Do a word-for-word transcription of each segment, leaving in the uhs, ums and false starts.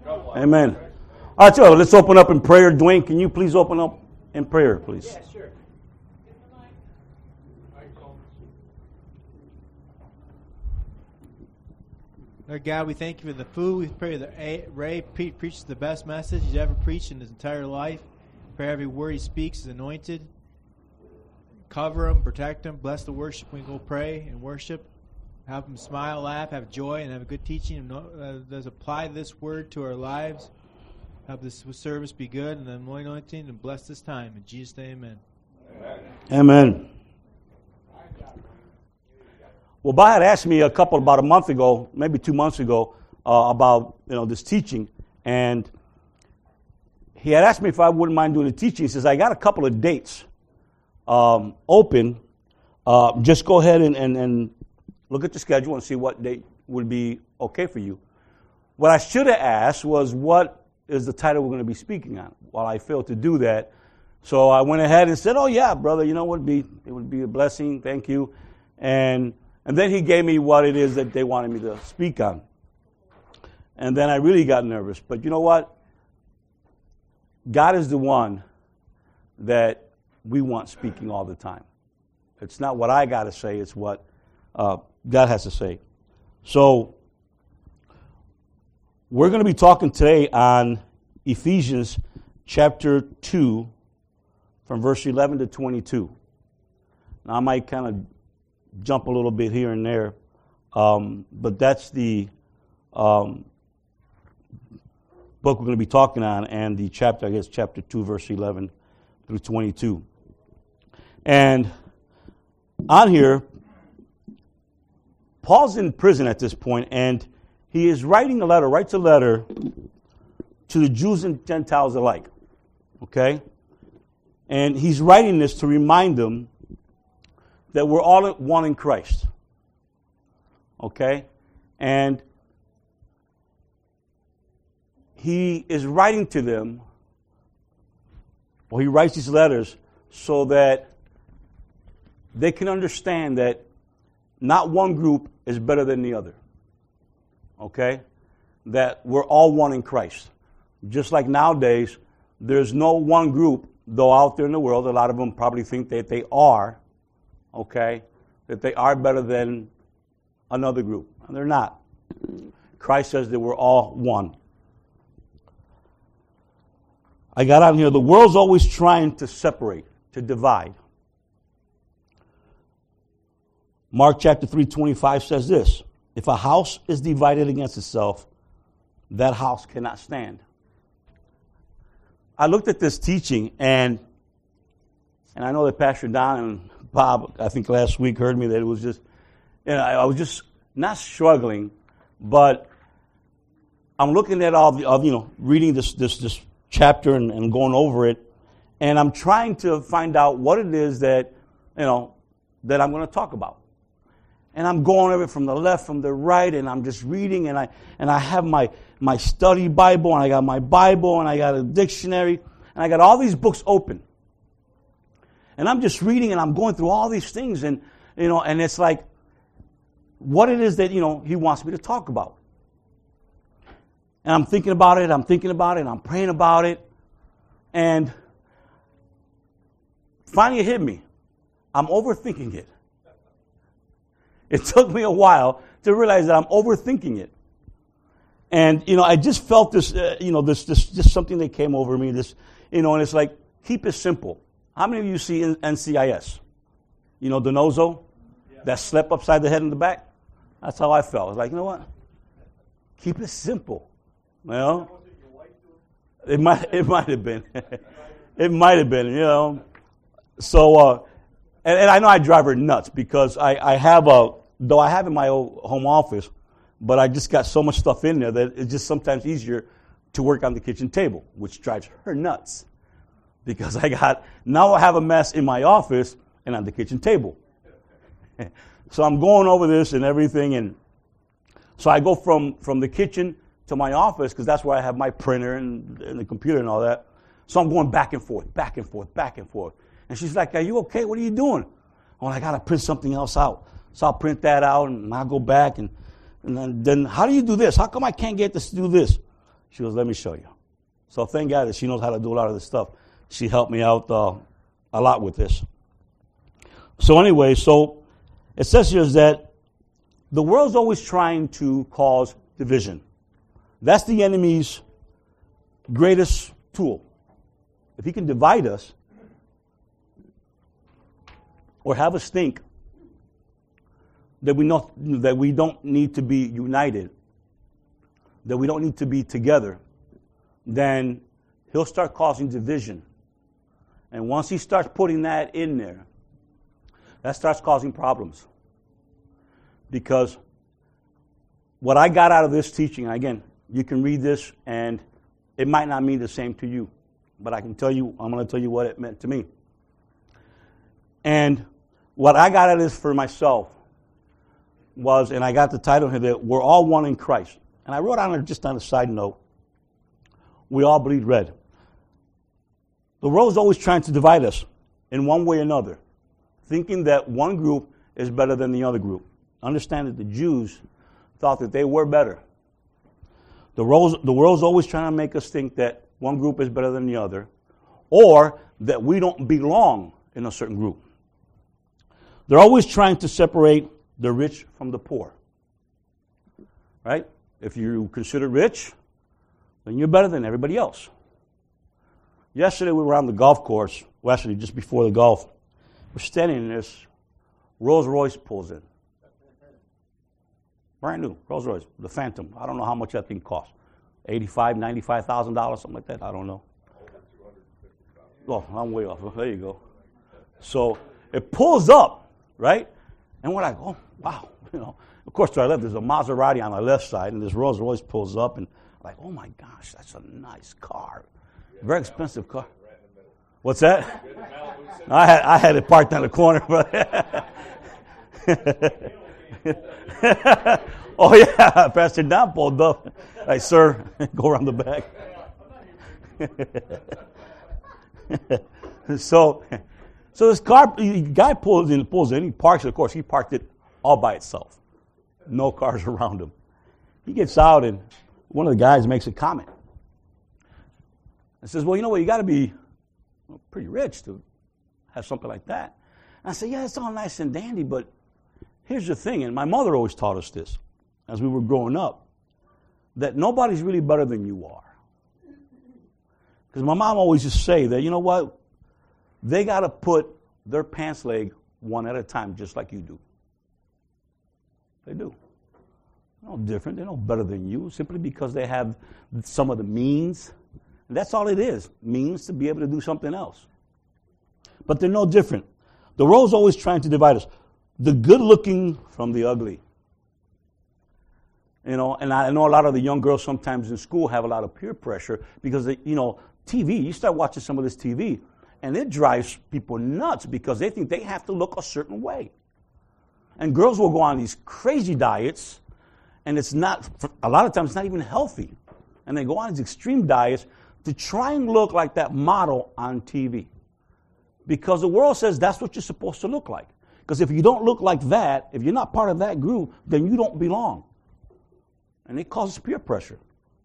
Amen. All right, so let's open up in prayer. Dwayne, can you please open up in prayer, please? Yeah, sure. Lord God, we thank you for the food. We pray that Ray pre- preaches the best message he's ever preached in his entire life. Pray every word he speaks is anointed. Cover him, protect him, bless the worship. We can go pray and worship. Help him smile, laugh, have joy, and have a good teaching. And uh, let's apply this word to our lives. Help this service be good and the anointing, and bless this time. In Jesus' name, amen. Amen. Well, Bob had asked me a couple, about a month ago, maybe two months ago, uh, about you know this teaching, and he had asked me if I wouldn't mind doing the teaching. He says, I got a couple of dates um, open. Uh, just go ahead and, and, and look at the schedule and see what date would be okay for you. What I should have asked was, what is the title we're going to be speaking on? Well, I failed to do that. So I went ahead and said, oh, yeah, brother, you know what, it'd be, it would be a blessing. Thank you. And and then he gave me what it is that they wanted me to speak on. And then I really got nervous. But you know what? God is the one that we want speaking all the time. It's not what I got to say. It's what uh, God has to say. So we're going to be talking today on Ephesians chapter two, from verse eleven to twenty-two. Now, I might kind of jump a little bit here and there, um, but that's the um, book we're going to be talking on, and the chapter, I guess, chapter two, verse eleven through twenty-two. And on here, Paul's in prison at this point, and he is writing a letter, writes a letter to the Jews and Gentiles alike, okay? And he's writing this to remind them that we're all one in Christ. Okay? And he is writing to them, or he writes these letters so that they can understand that not one group is better than the other. Okay? That we're all one in Christ. Just like nowadays, there's no one group, though out there in the world, a lot of them probably think that they are, okay, that they are better than another group. And they're not. Christ says that we're all one. I got on here, the world's always trying to separate, to divide. Mark chapter three, twenty-five says this, if a house is divided against itself, that house cannot stand. I looked at this teaching, and and I know that Pastor Don and Bob, I think last week, heard me that it was just, you know, I was just not struggling, but I'm looking at all the, of, you know, reading this this this chapter and, and going over it, and I'm trying to find out what it is that, you know, that I'm going to talk about. And I'm going over it from the left, from the right, and I'm just reading, and I and I have my, my study Bible, and I got my Bible, and I got a dictionary, and I got all these books open. And I'm just reading, and I'm going through all these things, and you know, and it's like what it is that, you know, he wants me to talk about. And I'm thinking about it, I'm thinking about it, and I'm praying about it, and finally it hit me. I'm overthinking it. It took me a while to realize that I'm overthinking it. And, you know, I just felt this, uh, you know, this, this, just something that came over me, this, you know, and it's like, keep it simple. How many of you see N C I S? You know, Denozo? Yeah. That slept upside the head and the back? That's how I felt. I was like, you know what? Keep it simple. You know? It might, it might have been. It might have been, you know. So, uh, and, and I know I drive her nuts because I, I have a, though I have in my old home office, but I just got so much stuff in there that it's just sometimes easier to work on the kitchen table, which drives her nuts. Because I got, now I have a mess in my office and on the kitchen table. So I'm going over this and everything, and so I go from, from the kitchen to my office because that's where I have my printer and, and the computer and all that. So I'm going back and forth, back and forth, back and forth. And she's like, are you okay? What are you doing? Oh, I got to print something else out. So I'll print that out, and I'll go back. And, and then, then how do you do this? How come I can't get this to do this? She goes, let me show you. So thank God that she knows how to do a lot of this stuff. She helped me out uh, a lot with this. So anyway, so it says here is that the world's always trying to cause division. That's the enemy's greatest tool. If he can divide us or have us think that we know that we don't need to be united, that we don't need to be together, then he'll start causing division. And once he starts putting that in there, that starts causing problems. Because what I got out of this teaching, again, you can read this and it might not mean the same to you, but I can tell you, I'm going to tell you what it meant to me. And what I got out of this for myself was, and I got the title here, that we're all one in Christ. And I wrote on it, just on a side note, we all bleed red. The world's always trying to divide us in one way or another, thinking that one group is better than the other group. Understand that the Jews thought that they were better. The world's, the world's always trying to make us think that one group is better than the other, or that we don't belong in a certain group. They're always trying to separate the rich from the poor. Right? If you consider rich, then you're better than everybody else. Yesterday we were on the golf course, well actually just before the golf. We're standing in this, Rolls Royce pulls in. Brand new, Rolls Royce, the Phantom. I don't know how much that thing costs. eighty-five thousand dollars, ninety-five thousand dollars, something like that. I don't know. Oh, I'm way off. There you go. So it pulls up, right? And we're like, oh, wow. You know, of course, to our left, there's a Maserati on our left side, and this Rolls Royce pulls up, and like, oh my gosh, that's a nice car. Very expensive car. What's that? I had I had it parked on the corner, but oh yeah, Pastor Don pulled up. Like, sir, go around the back. so, so this car, the guy pulls in, pulls in. He parks it. Of course, he parked it all by itself, no cars around him. He gets out, and one of the guys makes a comment and says, "Well, you know what? You got to be pretty rich to have something like that." And I said, "Yeah, it's all nice and dandy, but here's the thing." And my mother always taught us this as we were growing up, that nobody's really better than you are. Because my mom always used to say that, you know what? They got to put their pants leg one at a time, just like you do. They do. They're no different. They're no better than you, simply because they have some of the means. And that's all it is, means to be able to do something else. But they're no different. The world's always trying to divide us. The good-looking from the ugly. You know, and I know a lot of the young girls sometimes in school have a lot of peer pressure because, they, you know, T V, you start watching some of this T V, and it drives people nuts because they think they have to look a certain way. And girls will go on these crazy diets, and it's not, a lot of times it's not even healthy. And they go on these extreme diets to try and look like that model on T V. Because the world says that's what you're supposed to look like. Because if you don't look like that, if you're not part of that group, then you don't belong. And it causes peer pressure.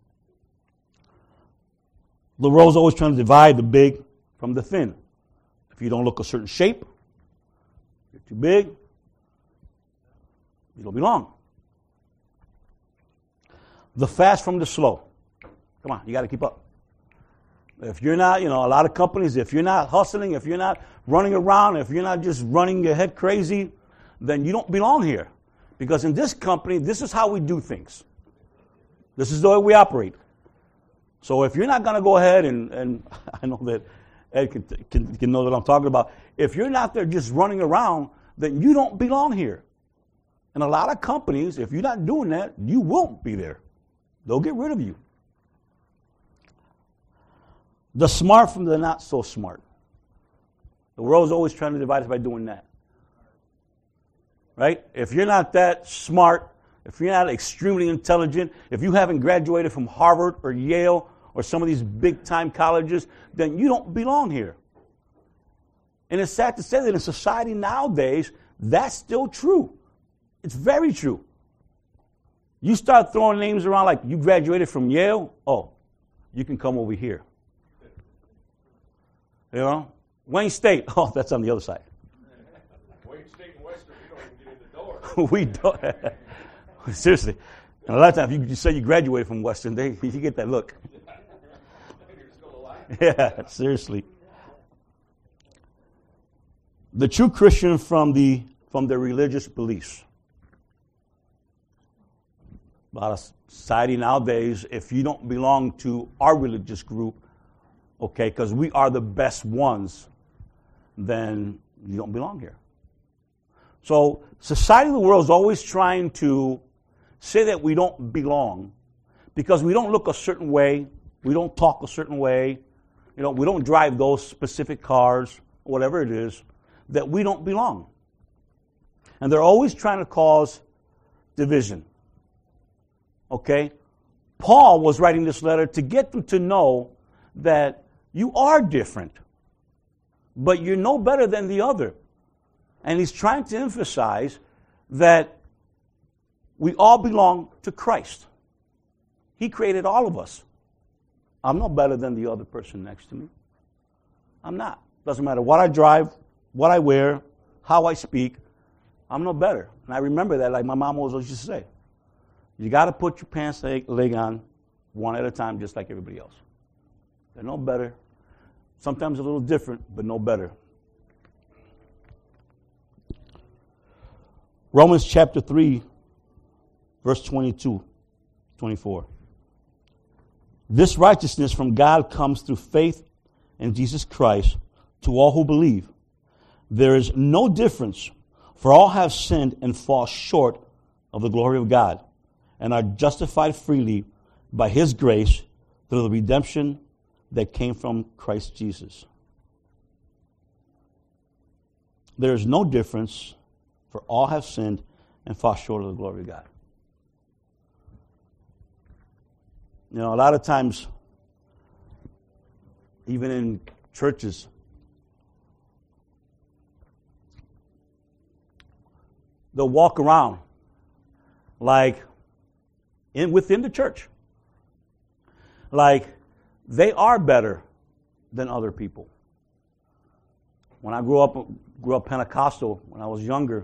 The world's always trying to divide the big from the thin. If you don't look a certain shape, you're too big, you don't belong. The fast from the slow. Come on, you got to keep up. If you're not, you know, a lot of companies, if you're not hustling, if you're not running around, if you're not just running your head crazy, then you don't belong here. Because in this company, this is how we do things. This is the way we operate. So if you're not going to go ahead and, and I know that Ed can, can, can know what I'm talking about. If you're not there just running around, then you don't belong here. And a lot of companies, if you're not doing that, you won't be there. They'll get rid of you. The smart from the not so smart. The world's always trying to divide us by doing that. Right? If you're not that smart, if you're not extremely intelligent, if you haven't graduated from Harvard or Yale or some of these big-time colleges, then you don't belong here. And it's sad to say that in society nowadays, that's still true. It's very true. You start throwing names around like you graduated from Yale, oh, you can come over here. You know? Wayne State, oh, that's on the other side. Wayne State and Western, we don't even get in the door. We don't. Seriously. And a lot of times, you, you say you graduated from Western, they you get that look. You're still alive. Yeah, seriously. The true Christian from the from their religious beliefs. A lot of society nowadays, if you don't belong to our religious group, okay, because we are the best ones, then you don't belong here. So society of the world is always trying to say that we don't belong because we don't look a certain way, we don't talk a certain way, you know, we don't drive those specific cars, whatever it is, that we don't belong. And they're always trying to cause division. Okay? Paul was writing this letter to get them to know that you are different, but you're no better than the other. And he's trying to emphasize that we all belong to Christ. He created all of us. I'm no better than the other person next to me. I'm not. Doesn't matter what I drive, what I wear, how I speak, I'm no better. And I remember that, like my mom always used to say. You got to put your pants leg, leg on one at a time, just like everybody else. They're no better. Sometimes a little different, but no better. Romans chapter three, verse twenty-two, twenty-four. This righteousness from God comes through faith in Jesus Christ to all who believe. There is no difference, for all have sinned and fall short of the glory of God, and are justified freely by His grace through the redemption that came from Christ Jesus. There is no difference, for all have sinned and fall short of the glory of God. You know, a lot of times, even in churches, they'll walk around like in within the church, like they are better than other people. When I grew up, grew up Pentecostal, when I was younger,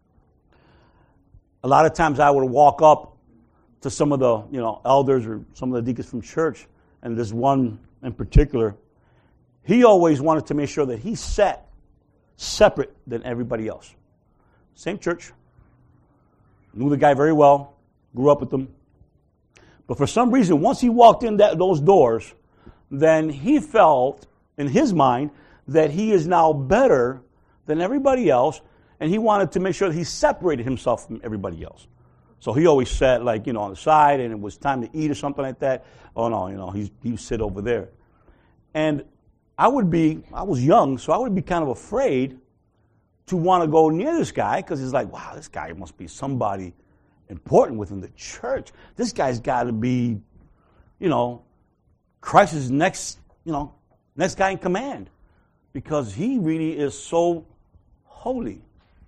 a lot of times I would walk up to some of the, you know, elders or some of the deacons from church, and this one in particular, he always wanted to make sure that he sat separate than everybody else. Same church, knew the guy very well, grew up with him. But for some reason, once he walked in that, those doors, then he felt in his mind that he is now better than everybody else, and he wanted to make sure that he separated himself from everybody else. So he always sat, like, you know, on the side, and it was time to eat or something like that. Oh, no, you know, he's, he would sit over there. And I would be, I was young, so I would be kind of afraid to want to go near this guy, because it's like, wow, this guy must be somebody important within the church. This guy's got to be, you know, Christ's next, you know, next guy in command, because he really is so holy.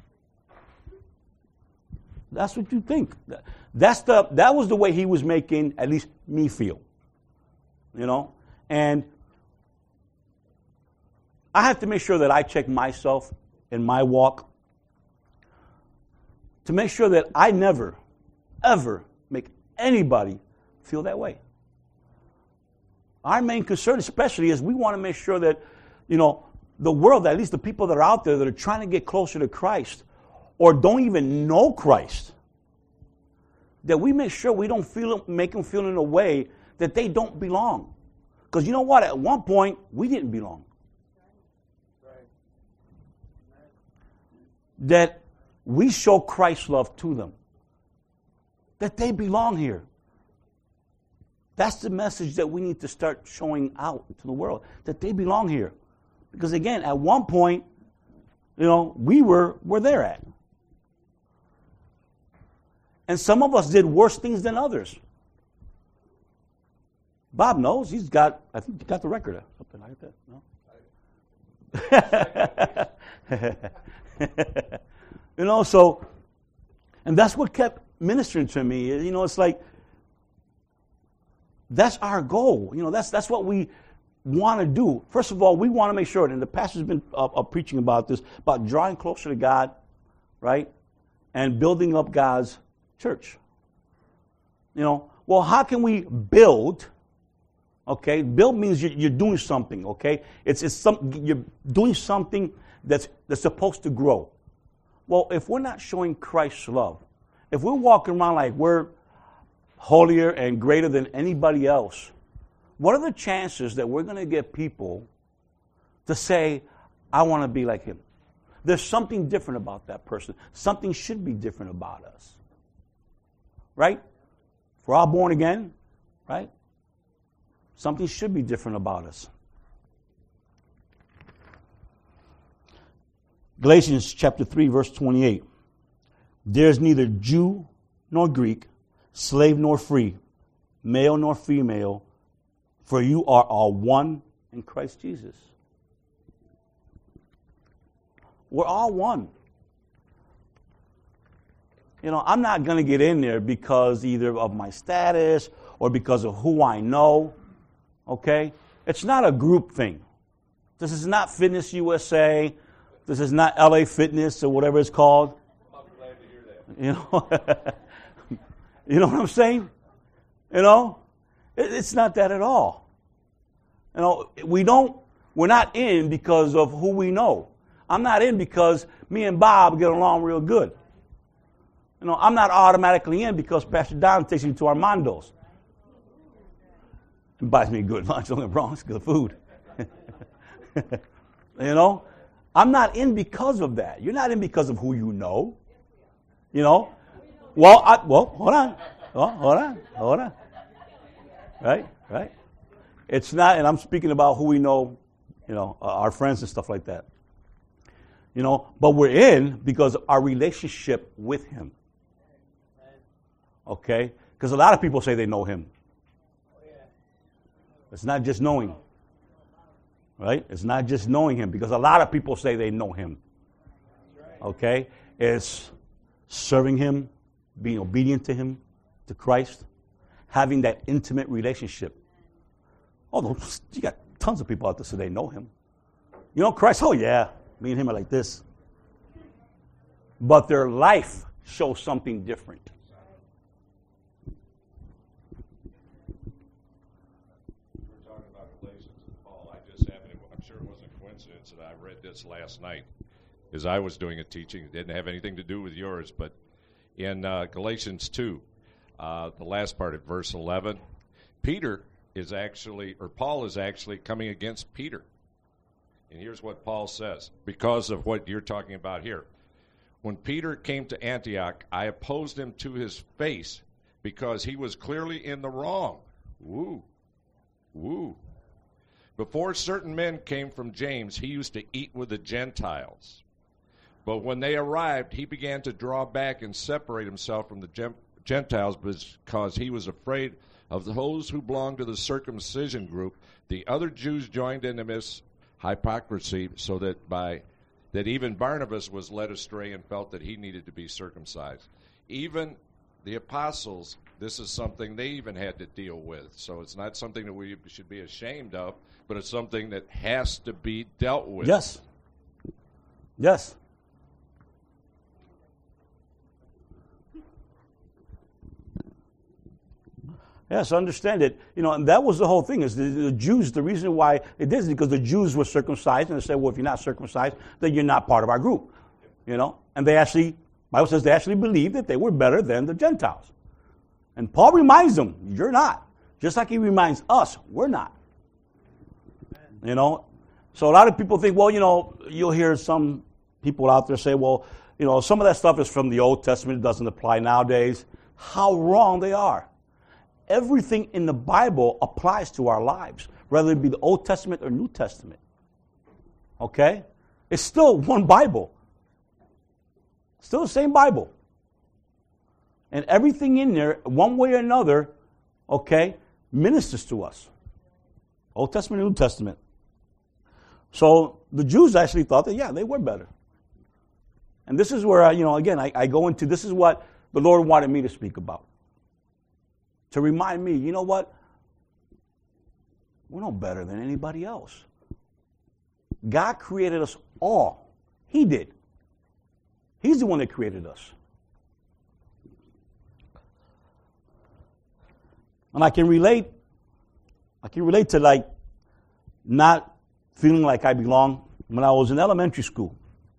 That's what you think. That's the that was the way he was making at least me feel. You know? And I have to make sure that I check myself in my walk to make sure that I never, ever make anybody feel that way. Our main concern especially is we want to make sure that, you know, the world, at least the people that are out there that are trying to get closer to Christ or don't even know Christ, that we make sure we don't feel make them feel in a way that they don't belong. Because you know what? At one point, we didn't belong. Right. That we show Christ's love to them. That they belong here. That's the message that we need to start showing out to the world. That they belong here. Because again, at one point, you know, we were where they're at. And some of us did worse things than others. Bob knows. He's got, I think he got the record of something like that. No? You know, so, and that's what kept ministering to me. You know, it's like, that's our goal. You know, that's that's what we want to do. First of all, we want to make sure, and the pastor's been uh, uh, preaching about this, about drawing closer to God, right? And building up God's church. You know, well, how can we build? Okay, build means you're, you're doing something. Okay, it's it's some you're doing something that's that's supposed to grow. Well, if we're not showing Christ's love, if we're walking around like we're holier and greater than anybody else, what are the chances that we're going to get people to say, "I want to be like him"? There's something different about that person. Something should be different about us, right? If we're all born again, right? Something should be different about us. Galatians chapter three, verse twenty-eight. There is neither Jew nor Greek, slave nor free, male nor female, for you are all one in Christ Jesus. We're all one. You know, I'm not going to get in there because either of my status or because of who I know. Okay? It's not a group thing. This is not Fitness U S A. This is not L A Fitness or whatever it's called. I'm glad to hear that. You know? You know what I'm saying? You know? It, it's not that at all. You know, we don't, we're not in because of who we know. I'm not in because me and Bob get along real good. You know, I'm not automatically in because Pastor Don takes me to Armando's and buys me a good lunch. Don't get me wrong, it's good food. You know, I'm not in because of that. You're not in because of who you know. You know, well, I, well, hold on, oh, hold on, hold on. Right, right. It's not, and I'm speaking about who we know. You know, uh, our friends and stuff like that. You know, but we're in because of our relationship with Him. Okay? Because a lot of people say they know Him. It's not just knowing. Right? It's not just knowing Him because a lot of people say they know Him. Okay? It's serving Him, being obedient to Him, to Christ, having that intimate relationship. Oh, you got tons of people out there say they know Him. You know Christ? Oh, yeah. Me and Him are like this. But their life shows something different. That I read this last night as I was doing a teaching. It didn't have anything to do with yours, but in uh, Galatians two, uh, the last part of verse eleven, Peter is actually, or Paul is actually coming against Peter. And here's what Paul says, because of what you're talking about here. When Peter came to Antioch, I opposed him to his face because he was clearly in the wrong. Woo. Woo. Before certain men came from James, he used to eat with the Gentiles. But when they arrived, he began to draw back and separate himself from the Gentiles because he was afraid of those who belonged to the circumcision group. The other Jews joined in this hypocrisy so that by that even Barnabas was led astray and felt that he needed to be circumcised. Even the apostles, this is something they even had to deal with. So it's not something that we should be ashamed of, but it's something that has to be dealt with. Yes. Yes. Yes, understand it. You know, and that was the whole thing. Is the, the Jews, the reason why it did is because the Jews were circumcised, and they said, well, if you're not circumcised, then you're not part of our group. You know? And they actually, Bible says they actually believed that they were better than the Gentiles. And Paul reminds them, you're not. Just like he reminds us, we're not. You know? So a lot of people think, well, you know, you'll hear some people out there say, well, you know, some of that stuff is from the Old Testament. It doesn't apply nowadays. How wrong they are. Everything in the Bible applies to our lives, whether it be the Old Testament or New Testament. Okay? It's still one Bible. Still the same Bible. And everything in there, one way or another, okay, ministers to us. Old Testament and New Testament. So the Jews actually thought that, yeah, they were better. And this is where, I, you know, again, I, I go into, this is what the Lord wanted me to speak about. To remind me, you know what? We're no better than anybody else. God created us all. He did. He's the one that created us. And I can relate, I can relate to like not feeling like I belong when I was in elementary school.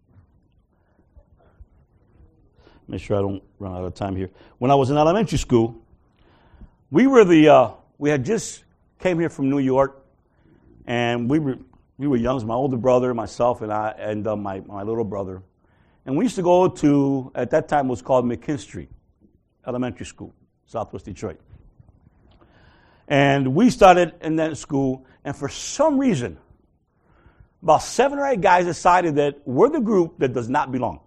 Make sure I don't run out of time here. When I was in elementary school, we were the, uh, we had just came here from New York, and we were we were young. It was my older brother, myself, and I, and uh, my my little brother, and we used to go to, at that time it was called McKinstry Elementary School, Southwest Detroit. And we started in that school, and for some reason, about seven or eight guys decided that we're the group that does not belong.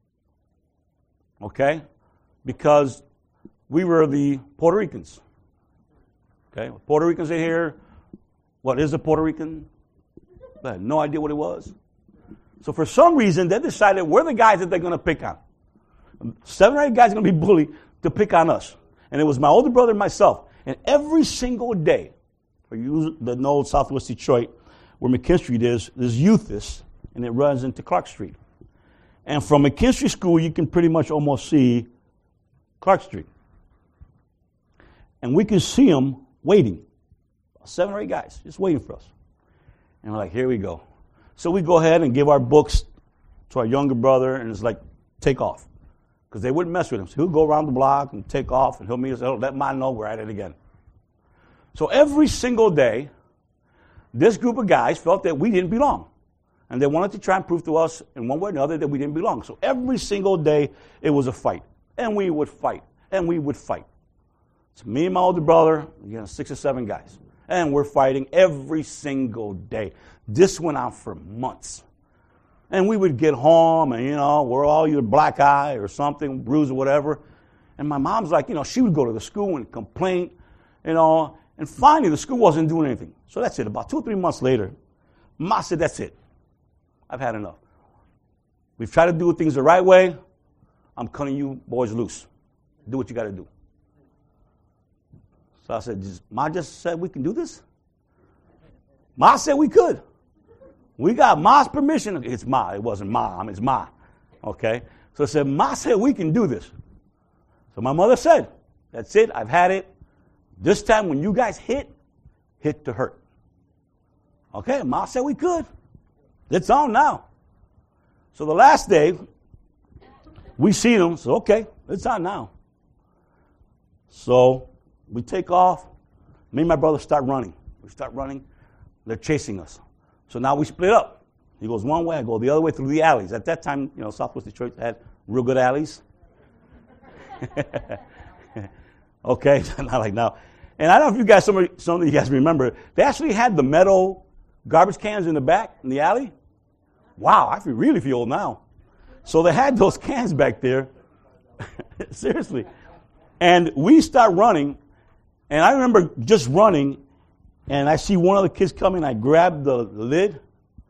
Okay? Because we were the Puerto Ricans. Okay? Puerto Ricans are here. What is a Puerto Rican? I had no idea what it was. So for some reason, they decided we're the guys that they're going to pick on. Seven or eight guys are going to be bullied to pick on us. And it was my older brother and myself. And every single day, for you that know Southwest Detroit, where McKinstry is, there's Euthus, and it runs into Clark Street. And from McKinstry School, you can pretty much almost see Clark Street. And we can see them waiting. Seven or eight guys just waiting for us. And we're like, here we go. So we go ahead and give our books to our younger brother, and it's like, take off. Because they wouldn't mess with him. So he'll go around the block and take off, and he'll meet us, he'll let mine know we're at it again. So every single day, this group of guys felt that we didn't belong. And they wanted to try and prove to us in one way or another that we didn't belong. So every single day, it was a fight. And we would fight. And we would fight. It's me and my older brother, again, six or seven guys. And we're fighting every single day. This went on for months. And we would get home and, you know, we're all either black eye or something, bruise or whatever. And my mom's like, you know, she would go to the school and complain, you know. And finally, the school wasn't doing anything. So that's it. About two or three months later, Ma said, that's it. I've had enough. We've tried to do things the right way. I'm cutting you boys loose. Do what you got to do. So I said, Ma just said we can do this? Ma said we could. We got Ma's permission. It's Ma. It wasn't Mom. It's Ma. Okay? So I said, Ma said we can do this. So my mother said, that's it. I've had it. This time when you guys hit, hit to hurt. Okay? Ma said we could. It's on now. So the last day, we see them. So, okay, it's on now. So we take off. Me and my brother start running. We start running. They're chasing us. So now we split up. He goes one way, I go the other way through the alleys. At that time, you know, Southwest Detroit had real good alleys. Okay, not like now. And I don't know if you guys, some of, some of you guys remember, they actually had the metal garbage cans in the back, in the alley. Wow, I feel, really feel old now. So they had those cans back there. Seriously. And we start running, and I remember just running, and I see one of the kids coming, I grab the lid.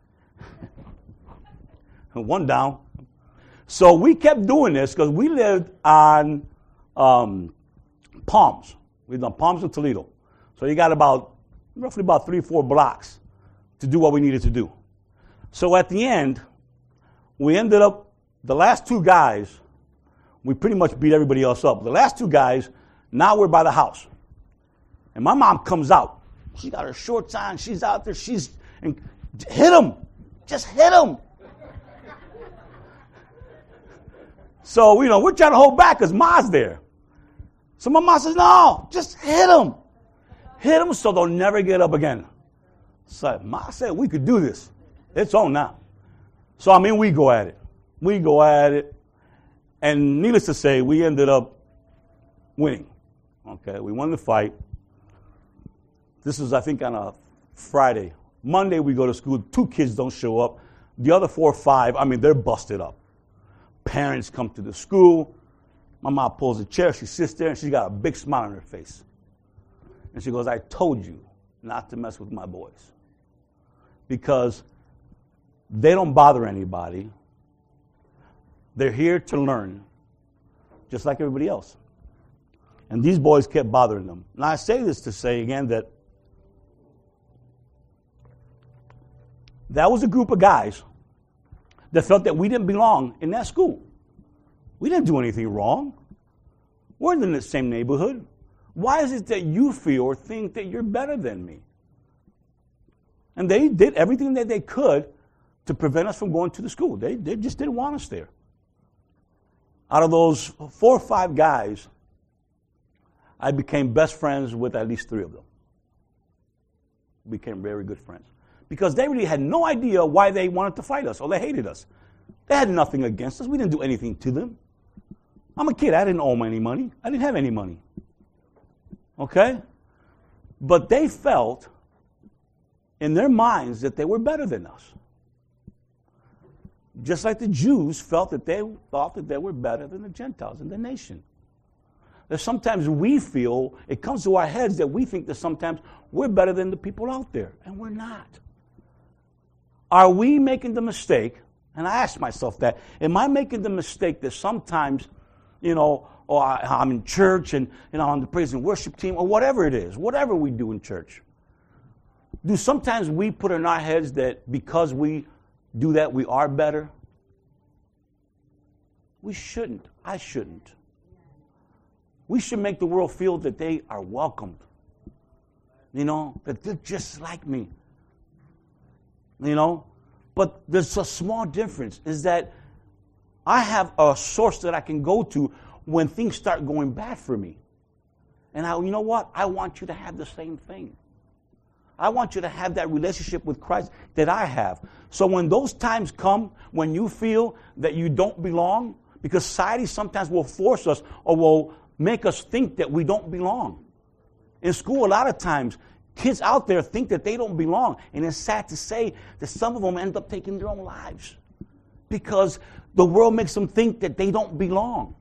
One down. So we kept doing this because we lived on um, Palms. We lived on Palms in Toledo. So you got about, roughly about three, four blocks to do what we needed to do. So at the end, we ended up, the last two guys, we pretty much beat everybody else up. The last two guys, now we're by the house. And my mom comes out. She got her shorts on. She's out there. She's, and hit him. Just hit him. So, you know, we're trying to hold back because Ma's there. So my mom says, no, just hit him. Hit him so they'll never get up again. So Ma said we could do this. It's on now. So, I mean, we go at it. We go at it. And needless to say, we ended up winning. Okay, we won the fight. This was, I think, on a Friday. Monday, we go to school. Two kids don't show up. The other four or five, I mean, they're busted up. Parents come to the school. My mom pulls a chair. She sits there, and she's got a big smile on her face. And she goes, I told you not to mess with my boys. Because they don't bother anybody. They're here to learn, just like everybody else. And these boys kept bothering them. Now, I say this to say, again, that that was a group of guys that felt that we didn't belong in that school. We didn't do anything wrong. We're in the same neighborhood. Why is it that you feel or think that you're better than me? And they did everything that they could to prevent us from going to the school. They, they just didn't want us there. Out of those four or five guys, I became best friends with at least three of them. Became very good friends. Because they really had no idea why they wanted to fight us or they hated us. They had nothing against us. We didn't do anything to them. I'm a kid. I didn't owe them any money. I didn't have any money. Okay? But they felt in their minds that they were better than us. Just like the Jews felt that they thought that they were better than the Gentiles in the nation. That sometimes we feel, it comes to our heads that we think that sometimes we're better than the people out there, and we're not. Are we making the mistake, and I ask myself that, am I making the mistake that sometimes, you know, or I, I'm in church and, you know, on the praise and worship team, or whatever it is, whatever we do in church, do sometimes we put in our heads that because we do that, we are better? We shouldn't. I shouldn't. We should make the world feel that they are welcomed. You know, that they're just like me. You know? But there's a small difference, is that I have a source that I can go to when things start going bad for me. And I, you know what? I want you to have the same thing. I want you to have that relationship with Christ that I have. So when those times come, when you feel that you don't belong, because society sometimes will force us or will make us think that we don't belong. In school, a lot of times, kids out there think that they don't belong. And it's sad to say that some of them end up taking their own lives because the world makes them think that they don't belong.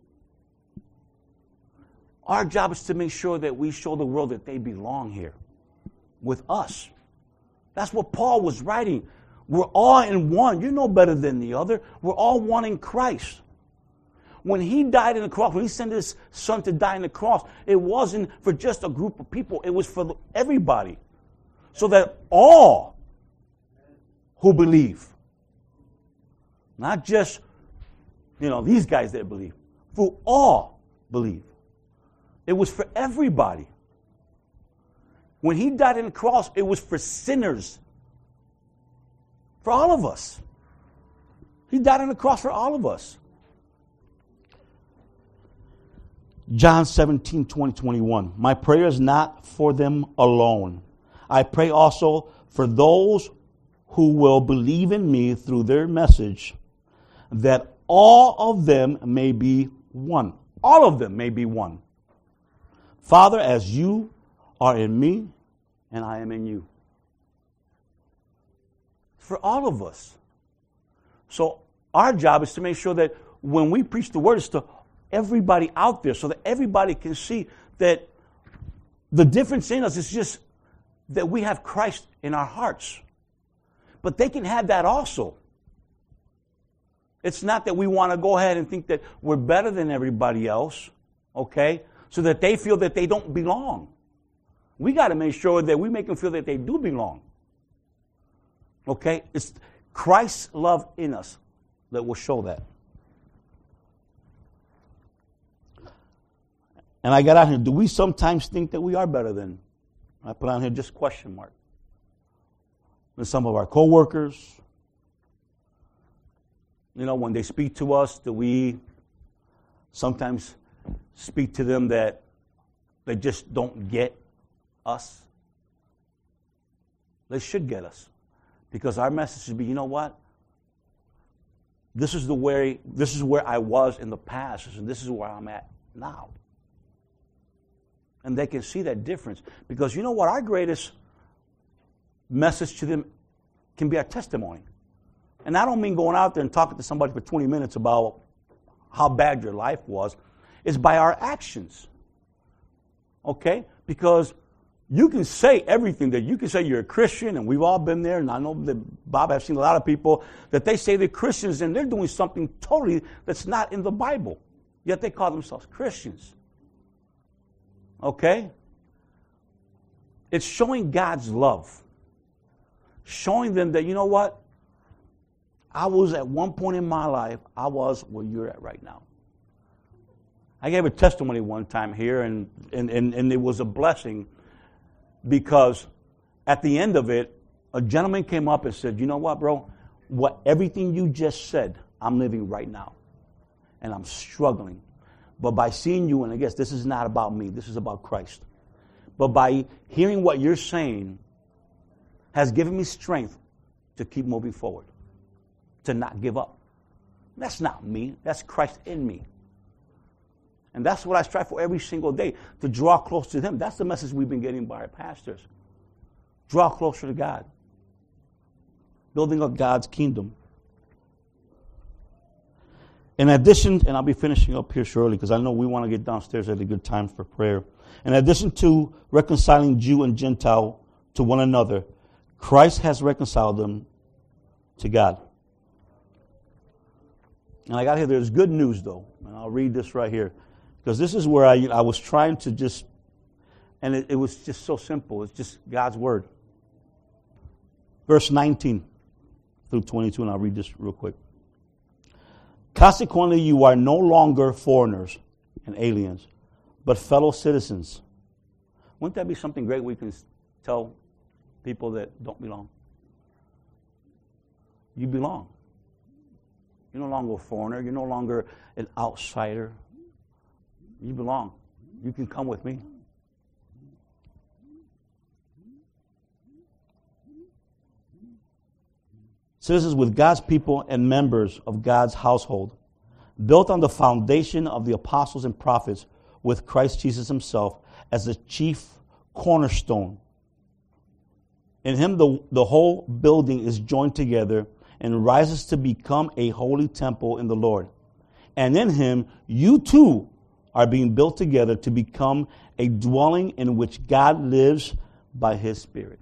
Our job is to make sure that we show the world that they belong here with us. That's what Paul was writing. We're all in one. You're no better than the other. We're all one in Christ. When he died on the cross, when he sent his son to die on the cross, it wasn't for just a group of people. It was for everybody. So that all who believe, not just, you know, these guys that believe, for all believe. It was for everybody. When he died on the cross, it was for sinners. For all of us. He died on the cross for all of us. John seventeen, twenty, twenty-one. My prayer is not for them alone. I pray also for those who will believe in me through their message, that all of them may be one. All of them may be one. Father, as you are in me, and I am in you. For all of us. So our job is to make sure that when we preach the word, it's to everybody out there so that everybody can see that the difference in us is just that we have Christ in our hearts. But they can have that also. It's not that we want to go ahead and think that we're better than everybody else, okay, so that they feel that they don't belong. We got to make sure that we make them feel that they do belong. Okay? It's Christ's love in us that will show that. And I got out here, do we sometimes think that we are better than? I put on here just question mark. Than some of our coworkers. You know, when they speak to us, do we sometimes speak to them that they just don't get us? They should get us. Because our message should be, you know what? This is the way, this is where I was in the past, and this is where I'm at now. And they can see that difference. Because you know what? Our greatest message to them can be our testimony. And I don't mean going out there and talking to somebody for twenty minutes about how bad your life was. It's by our actions. Okay? Because you can say everything that you can say you're a Christian, and we've all been there, and I know that Bob, I've seen a lot of people that they say they're Christians and they're doing something totally that's not in the Bible. Yet they call themselves Christians. Okay? It's showing God's love. showing them that, you know what? I was at one point in my life, I was where you're at right now. I gave a testimony one time here, and, and, and, and it was a blessing because at the end of it, a gentleman came up and said, you know what, bro? What everything you just said, I'm living right now. And I'm struggling. But by seeing you, and I guess this is not about me, this is about Christ. But by hearing what you're saying has given me strength to keep moving forward, to not give up. That's not me. That's Christ in me. And that's what I strive for every single day, to draw close to Him. That's the message we've been getting by our pastors. Draw closer to God. Building up God's kingdom. In addition, and I'll be finishing up here shortly because I know we want to get downstairs at a good time for prayer. In addition to reconciling Jew and Gentile to one another, Christ has reconciled them to God. And I got here, there's good news though. And I'll read this right here. Because this is where I, I was trying to just, and it, it was just so simple. It's just God's word. Verse nineteen through twenty-two, and I'll read this real quick. Consequently, you are no longer foreigners and aliens, but fellow citizens. Wouldn't that be something great we can tell people that don't belong? You belong. You're no longer a foreigner. You're no longer an outsider. You belong. You can come with me. Citizens with God's people and members of God's household, built on the foundation of the apostles and prophets, with Christ Jesus Himself as the chief cornerstone. In Him the, the whole building is joined together and rises to become a holy temple in the Lord. And in Him you too are being built together to become a dwelling in which God lives by His Spirit.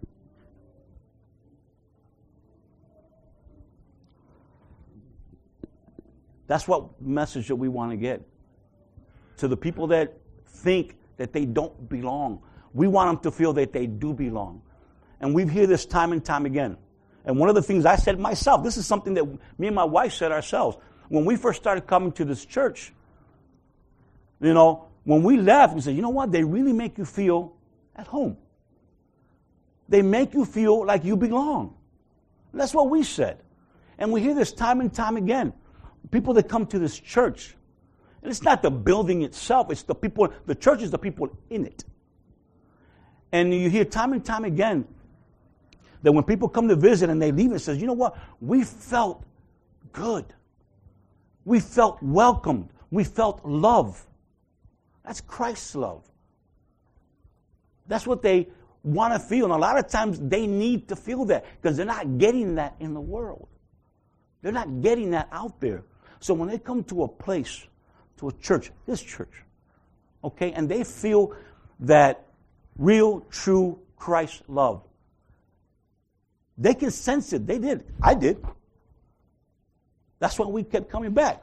That's what message that we want to get to the people that think that they don't belong. We want them to feel that they do belong. And we've heard this time and time again. And one of the things I said myself, this is something that me and my wife said ourselves. When we first started coming to this church, you know, when we left, we said, you know what? They really make you feel at home. They make you feel like you belong. That's what we said. And we hear this time and time again. People that come to this church, and it's not the building itself, it's the people, the church is the people in it. And you hear time and time again that when people come to visit and they leave, it says, you know what? We felt good. We felt welcomed. We felt love. That's Christ's love. That's what they want to feel. And a lot of times they need to feel that because they're not getting that in the world. They're not getting that out there. So when they come to a place, to a church, this church, okay, and they feel that real, true Christ love, they can sense it. They did. I did. That's why we kept coming back.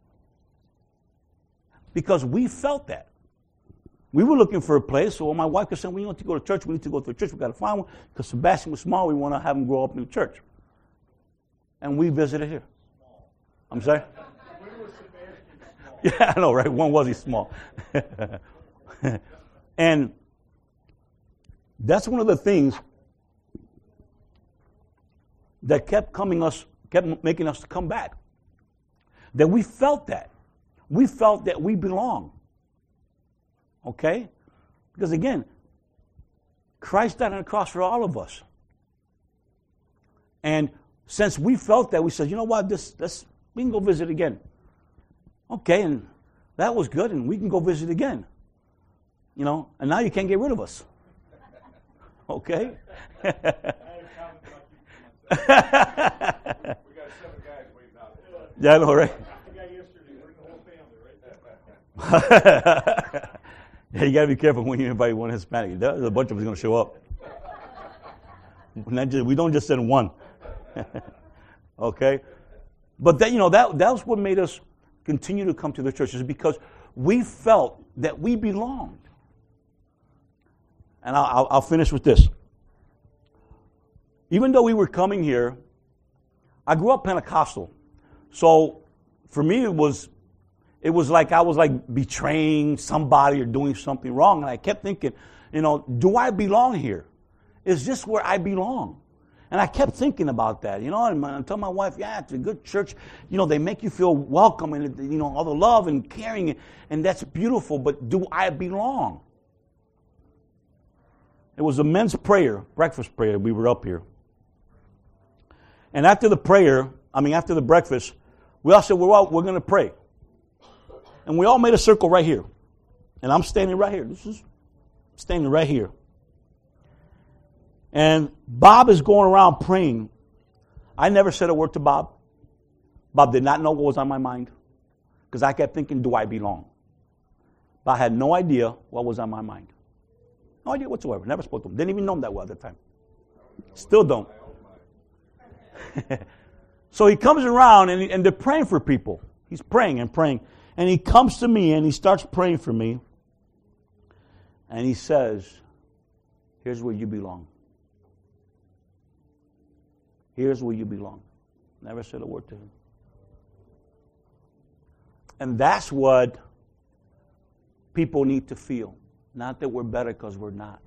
Because we felt that. We were looking for a place, so my wife was saying, we need to go to church, we need to go to a church, we've got to find one, because Sebastian was small, we want to have him grow up in the church. And we visited here. I'm sorry? When was Sebastian small? Yeah, I know, right? When was he small? And that's one of the things that kept coming us, kept making us come back. That we felt that. We felt that we belong. Okay? Because again, Christ died on the cross for all of us. And since we felt that, we said, you know what, this, this, we can go visit again. Okay, and that was good, and we can go visit again. You know, and now you can't get rid of us. Okay? We got seven guys waiting out there. Yeah, I know, right? The guy yesterday, bring the whole family, right? Yeah, you got to be careful when you invite one Hispanic. There's a bunch of us going to show up. Not just, we don't just send one. Okay? But that, you know, that, that was what made us continue to come to the churches, because we felt that we belonged. And I'll, I'll finish with this. even though we were coming here, I grew up Pentecostal. So for me, it was it was like I was like betraying somebody or doing something wrong. And I kept thinking, you know, do I belong here? Is this where I belong? And I kept thinking about that, you know, and I told my wife, yeah, it's a good church. You know, they make you feel welcome and, you know, all the love and caring, and that's beautiful, but do I belong? It was a men's prayer, breakfast prayer. We were up here. And after the prayer, I mean, after the breakfast, we all said, we're, all, we're going to pray. And we all made a circle right here. And I'm standing right here. This is standing right here. And Bob is going around praying. I never said a word to Bob. Bob did not know what was on my mind. Because I kept thinking, do I belong? But I had no idea what was on my mind. No idea whatsoever. Never spoke to him. Didn't even know him that well at the time. Still don't. So he comes around and, and they're praying for people. He's praying and praying. And he comes to me and he starts praying for me. And he says, here's where you belong. Here's where you belong. Never said a word to him. And that's what people need to feel. Not that we're better because we're not.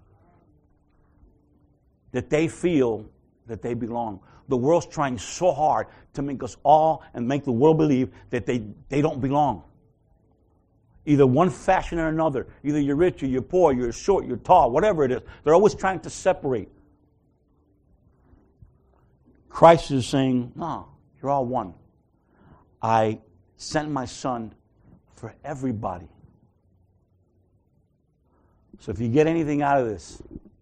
That they feel that they belong. The world's trying so hard to make us all and make the world believe that they, they don't belong. Either one fashion or another. Either you're rich or you're poor, you're short, you're tall, whatever it is. They're always trying to separate. Christ is saying, no, you're all one. I sent my son for everybody. So if you get anything out of this,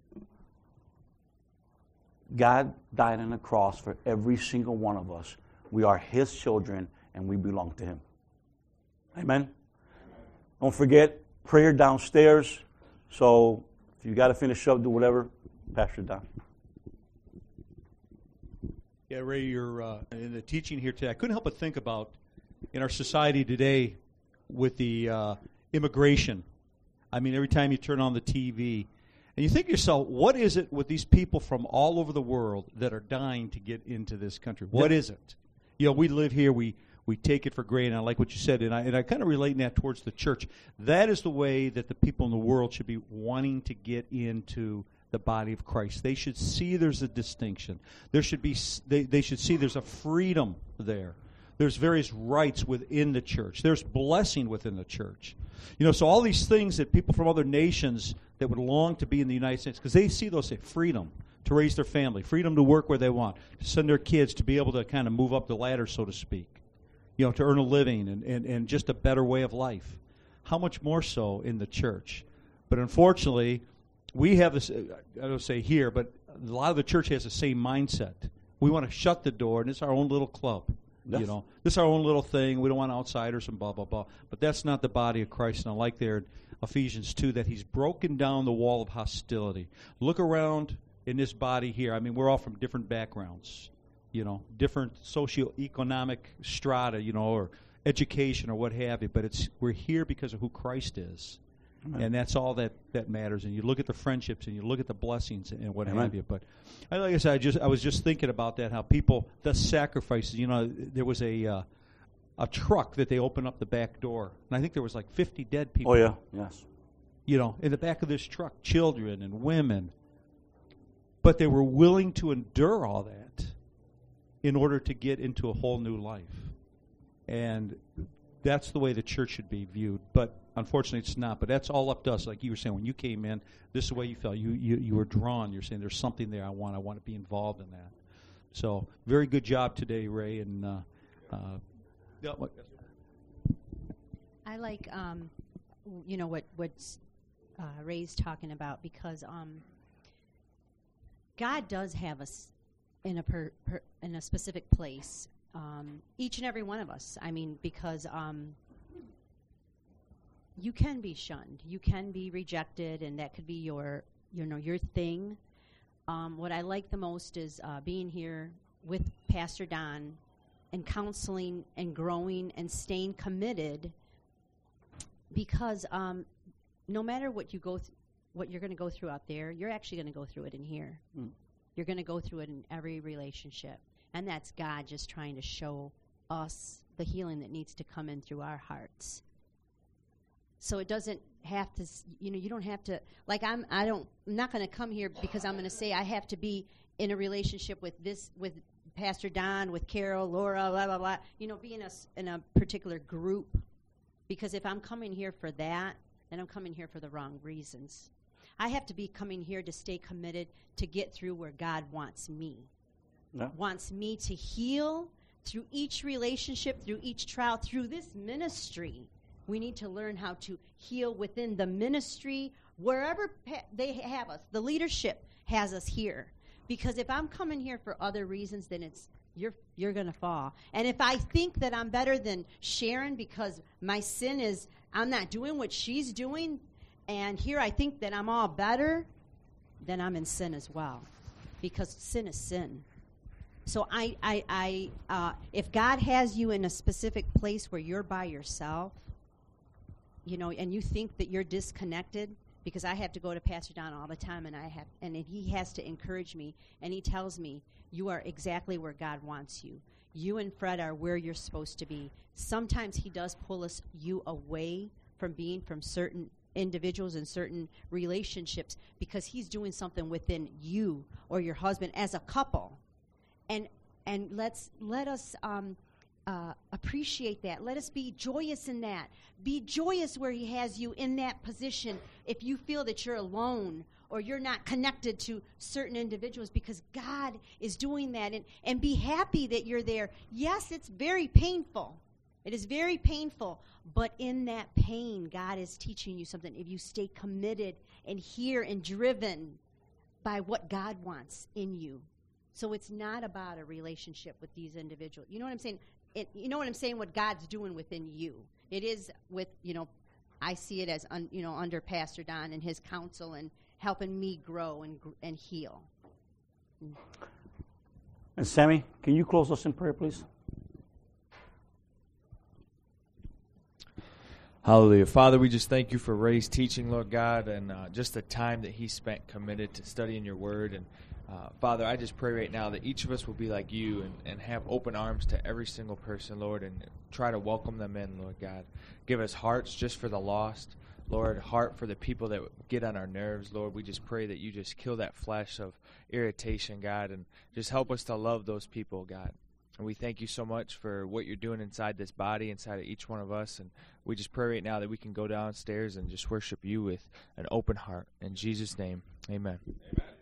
God died on the cross for every single one of us. We are His children and we belong to Him. Amen? Don't forget, prayer downstairs. So if you got to finish up, do whatever, pass it down. Yeah, Ray, you're uh, in the teaching here today. I couldn't help but think about in our society today with the uh, immigration. I mean, every time you turn on the T V, and you think to yourself, what is it with these people from all over the world that are dying to get into this country? What is it? You know, we live here, we, we take it for granted. I like what you said, and I, and I kind of relate that towards the church. That is the way that the people in the world should be wanting to get into the body of Christ. They should see there's a distinction. There should be they, they should see there's a freedom there. There's various rights within the church. There's blessing within the church. You know, so all these things that people from other nations that would long to be in the United States, because they see those, say, freedom to raise their family, freedom to work where they want, to send their kids to be able to kind of move up the ladder, so to speak, you know, to earn a living and, and, and just a better way of life. How much more so in the church? But unfortunately, we have this, I don't say here, but a lot of the church has the same mindset. We want to shut the door, and it's our own little club. Yes. You know, this is our own little thing. We don't want outsiders and blah, blah, blah. But that's not the body of Christ. And I like there in Ephesians two that He's broken down the wall of hostility. Look around in this body here. I mean, we're all from different backgrounds, you know, different socioeconomic strata, you know, or education or what have you. But it's we're here because of who Christ is. Amen. And that's all that, that matters. And you look at the friendships and you look at the blessings and what Amen. Have you. But I, like I said, I just I was just thinking about that, how people, the sacrifices. You know, there was a uh, a truck that they opened up the back door, and I think there was like fifty dead people. Oh yeah, yes. You know, in the back of this truck, children and women. But they were willing to endure all that in order to get into a whole new life. And that's the way the church should be viewed. But unfortunately, it's not. But that's all up to us. Like you were saying, when you came in, this is the way you felt. You you, you were drawn. You're saying there's something there I want. I want to be involved in that. So very good job today, Ray. And uh, uh, yeah, what? I like, um, you know, what what uh, Ray's talking about, because um, God does have us in a per, per, in a specific place. Um, each and every one of us. I mean, because um, you can be shunned, you can be rejected, and that could be your, you know, your thing. Um, what I like the most is uh, being here with Pastor Don and counseling and growing and staying committed. Because um, no matter what you go, th- what you're going to go through out there, you're actually going to go through it in here. Mm. You're going to go through it in every relationship. And that's God just trying to show us the healing that needs to come in through our hearts. So it doesn't have to, you know, you don't have to, like I'm, I don't, I'm not going to come here because I'm going to say I have to be in a relationship with this, with Pastor Don, with Carol, Laura, blah, blah, blah, you know, be in a, in a particular group. Because if I'm coming here for that, then I'm coming here for the wrong reasons. I have to be coming here to stay committed to get through where God wants me. No. Wants me to heal through each relationship, through each trial, through this ministry. We need to learn how to heal within the ministry, wherever pa- they have us. The leadership has us here. Because if I'm coming here for other reasons, then it's you're you're going to fall. And if I think that I'm better than Sharon because my sin is I'm not doing what she's doing, and here I think that I'm all better, then I'm in sin as well. Because sin is sin. So I, I, I uh, if God has you in a specific place where you're by yourself, you know, and you think that you're disconnected, because I have to go to Pastor Don all the time, and I have, and he has to encourage me, and he tells me, you are exactly where God wants you. You and Fred are where you're supposed to be. Sometimes he does pull us, you away from being from certain individuals and certain relationships because he's doing something within you or your husband as a couple. And and let's let us um, uh, appreciate that. Let us be joyous in that. Be joyous where he has you in that position if you feel that you're alone or you're not connected to certain individuals, because God is doing that. And, and be happy that you're there. Yes, it's very painful. It is very painful. But in that pain, God is teaching you something. If you stay committed and here and driven by what God wants in you. So it's not about a relationship with these individuals. You know what I'm saying? It, you know what I'm saying? What God's doing within you. It is with, you know, I see it as, un, you know, under Pastor Don and his counsel and helping me grow and and heal. And Sammy, can you close us in prayer, please? Hallelujah. Father, we just thank you for Ray's teaching, Lord God, and uh, just the time that he spent committed to studying your word. And uh, Father, I just pray right now that each of us will be like you and, and have open arms to every single person, Lord, and try to welcome them in, Lord God. Give us hearts just for the lost, Lord, heart for the people that get on our nerves, Lord. We just pray that you just kill that flesh of irritation, God, and just help us to love those people, God. And we thank you so much for what you're doing inside this body, inside of each one of us. And we just pray right now that we can go downstairs and just worship you with an open heart. In Jesus' name, amen. Amen.